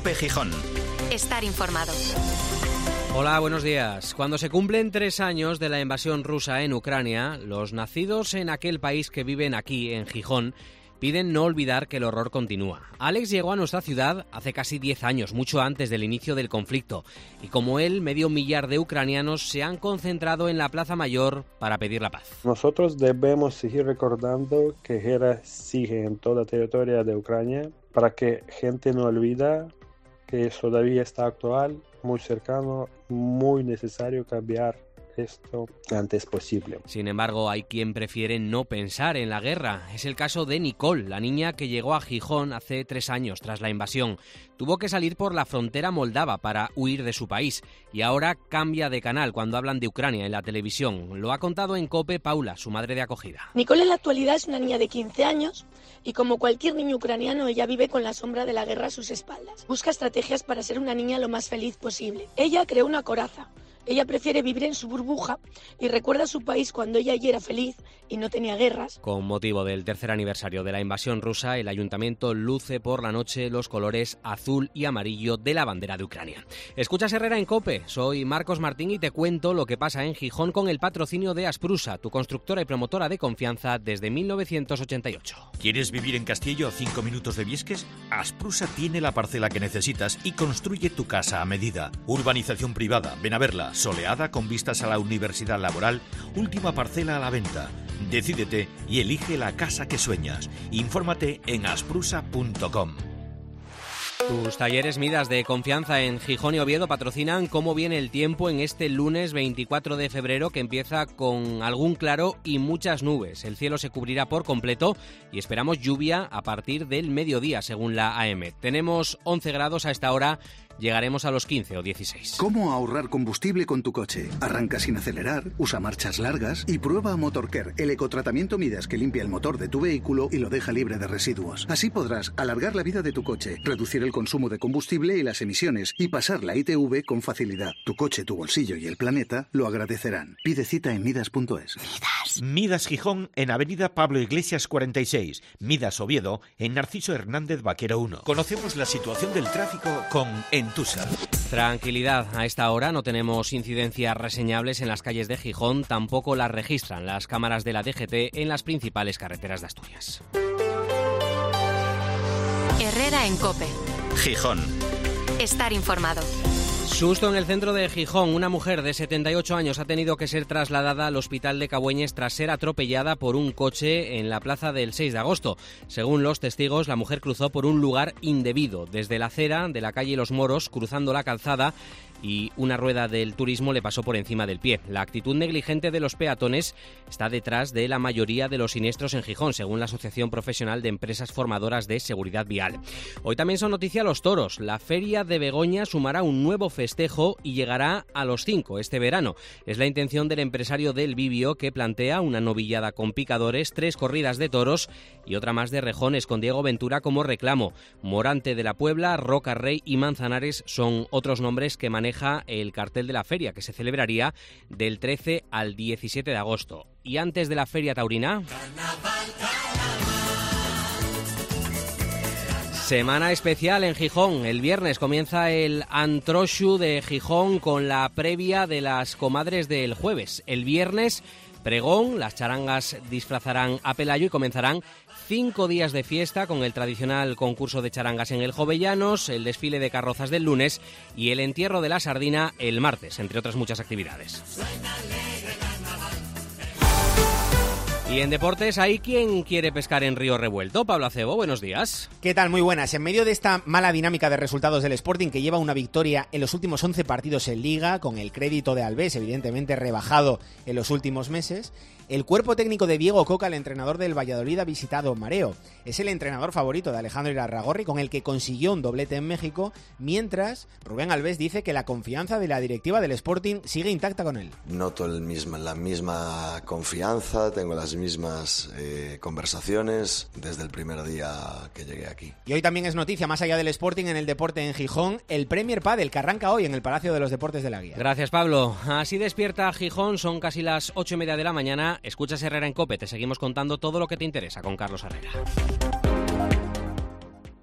COPE Gijón. Estar informado. Hola, buenos días. Cuando se cumplen 3 años de la invasión rusa en Ucrania, los nacidos en aquel país que viven aquí, en Gijón, piden no olvidar que el horror continúa. Alex llegó a nuestra ciudad hace casi 10 años, mucho antes del inicio del conflicto. Y como él, medio millar de ucranianos se han concentrado en la Plaza Mayor para pedir la paz. Nosotros debemos seguir recordando que guerra sigue en toda territorio de Ucrania para que gente no olvida que todavía está actual, muy cercano, muy necesario cambiar esto antes posible. Sin embargo, hay quien prefiere no pensar en la guerra. Es el caso de Nicole, la niña que llegó a Gijón hace 3 años tras la invasión. Tuvo que salir por la frontera moldava para huir de su país y ahora cambia de canal cuando hablan de Ucrania en la televisión. Lo ha contado en COPE Paula, su madre de acogida. Nicole en la actualidad es una niña de 15 años y como cualquier niño ucraniano ella vive con la sombra de la guerra a sus espaldas. Busca estrategias para ser una niña lo más feliz posible. Ella creó una coraza. Ella prefiere vivir en su burbuja y recuerda su país cuando ella ya era feliz y no tenía guerras. Con motivo del 3er aniversario de la invasión rusa, el ayuntamiento luce por la noche los colores azul y amarillo de la bandera de Ucrania. Escuchas Herrera en COPE, soy Marcos Martín y te cuento lo que pasa en Gijón con el patrocinio de Asprusa, tu constructora y promotora de confianza desde 1988. ¿Quieres vivir en Castillo a 5 minutos de Viesques? Asprusa tiene la parcela que necesitas y construye tu casa a medida. Urbanización privada, ven a verla. Soleada con vistas a la Universidad Laboral, última parcela a la venta. Decídete y elige la casa que sueñas. Infórmate en asprusa.com. Tus talleres Midas de confianza en Gijón y Oviedo patrocinan Cómo viene el tiempo en este lunes 24 de febrero que empieza con algún claro y muchas nubes. El cielo se cubrirá por completo y esperamos lluvia a partir del mediodía según la AM. Tenemos 11 grados a esta hora. Llegaremos a los 15 o 16. ¿Cómo ahorrar combustible con tu coche? Arranca sin acelerar, usa marchas largas y prueba Motorcare, el ecotratamiento Midas que limpia el motor de tu vehículo y lo deja libre de residuos. Así podrás alargar la vida de tu coche, reducir el consumo de combustible y las emisiones y pasar la ITV con facilidad. Tu coche, tu bolsillo y el planeta lo agradecerán. Pide cita en midas.es. Midas Gijón en Avenida Pablo Iglesias 46. Midas Oviedo en Narciso Hernández Vaquero 1. Conocemos la situación del tráfico con Entusa. Tranquilidad, a esta hora no tenemos incidencias reseñables en las calles de Gijón, tampoco las registran las cámaras de la DGT en las principales carreteras de Asturias. Herrera en COPE. Gijón. Estar informado. Susto en el centro de Gijón. Una mujer de 78 años ha tenido que ser trasladada al hospital de Cabueñes tras ser atropellada por un coche en la plaza del 6 de agosto. Según los testigos, la mujer cruzó por un lugar indebido, desde la acera de la calle Los Moros, cruzando la calzada, y una rueda del turismo le pasó por encima del pie. La actitud negligente de los peatones está detrás de la mayoría de los siniestros en Gijón, según la Asociación Profesional de Empresas Formadoras de Seguridad Vial. Hoy también son noticia los toros. La Feria de Begoña sumará un nuevo festejo y llegará a los 5 este verano. Es la intención del empresario del Bibio, que plantea una novillada con picadores, 3 corridas de toros y otra más de rejones, con Diego Ventura como reclamo. Morante de la Puebla, Roca Rey y Manzanares son otros nombres que maneja el cartel de la feria, que se celebraría del 13 al 17 de agosto. Y antes de la feria taurina, semana especial en Gijón. El viernes comienza el Antroxu de Gijón con la previa de las comadres del jueves. El viernes, pregón, las charangas disfrazarán a Pelayo y comenzarán 5 días de fiesta con el tradicional concurso de charangas en el Jovellanos, el desfile de carrozas del lunes y el entierro de la sardina el martes, entre otras muchas actividades. Y en deportes, hay quien quiere pescar en río revuelto. Pablo Acebo, buenos días. ¿Qué tal? Muy buenas. En medio de esta mala dinámica de resultados del Sporting, que lleva una victoria en los últimos 11 partidos en Liga, con el crédito de Alves evidentemente rebajado en los últimos meses, el cuerpo técnico de Diego Coca, el entrenador del Valladolid, ha visitado Mareo. Es el entrenador favorito de Alejandro Irarrágorri, con el que consiguió un doblete en México, mientras Rubén Alves dice que la confianza de la directiva del Sporting sigue intacta con él. Noto la misma confianza, tengo las mismas conversaciones desde el primer día que llegué aquí. Y hoy también es noticia, más allá del Sporting, en el deporte en Gijón, el Premier Padel, que arranca hoy en el Palacio de los Deportes de la Guía. Gracias, Pablo. Así despierta Gijón, son casi las 8:30 de la mañana. Escuchas Herrera en COPE, te seguimos contando todo lo que te interesa con Carlos Herrera.